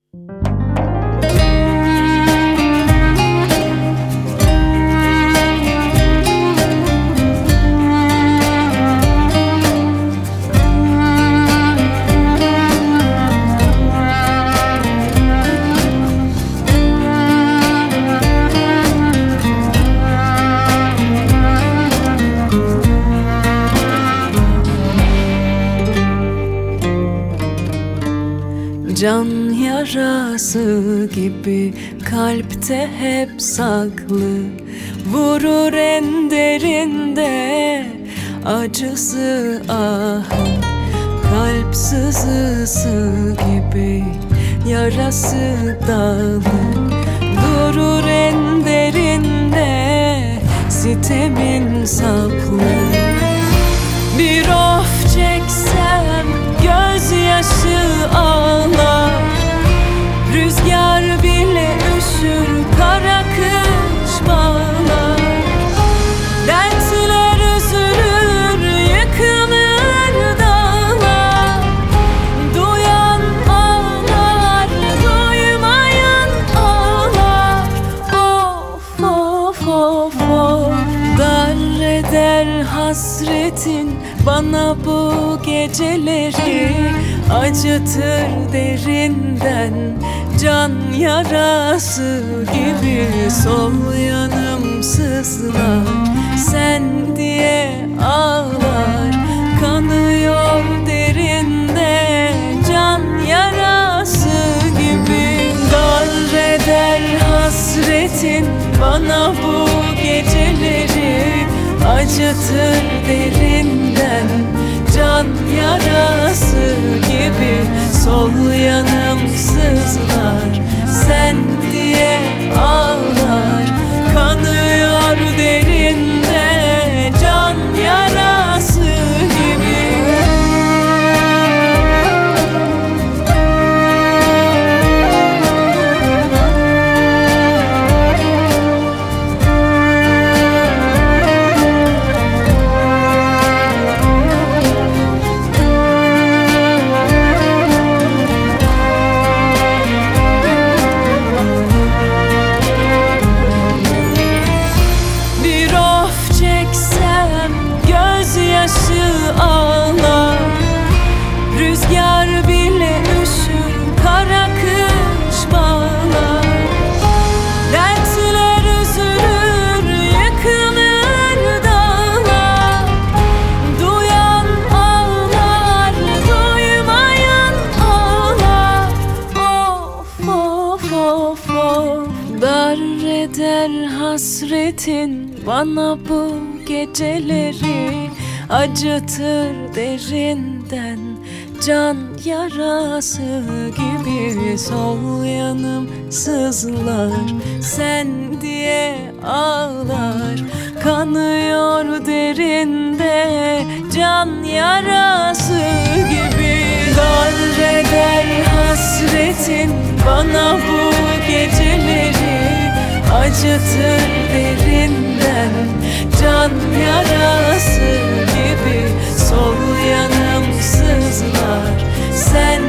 Can yarası gibi kalpte hep saklı, vurur en derinde acısı ahı. Kalp sızısı gibi yarası dağlı, durur en derinde sitemin saplı. Bir of çeksem gözyaşı ağlar, rüzgar bile üşür, kara kış bağlar. Dertler üzülür, yıkılır dağlar. Duyan ağlar, duymayan ağlar. Of of of of, dar eder hasretin bana bu geceleri, acıtır derinden can yarası gibi. Sol yanım sızlar, sen diye ağlar, kanıyor derinde can yarası gibi. Dar eder hasretin bana bu geceleri, acıtır derinden can yarası gibi. Sol yanım sızlar, sen diye ağlar, kanıyor derinde can yarası gibi. Gözyaşı ağlar, rüzgar bile üşür, kara kış bağlar. Dertler üzülür, yıkılır dağlar. Duyan ağlar, duymayan ağlar. Of of of of, dar eder hasretin bana bu geceleri, acıtır derinden can yarası gibi. Sol yanım sızlar, sen diye ağlar, kanıyor derinde can yarası gibi. Dar eder hasretin bana bu geceleri, acıtır derinden can yarası gibi. Sol yanım sızlar, sen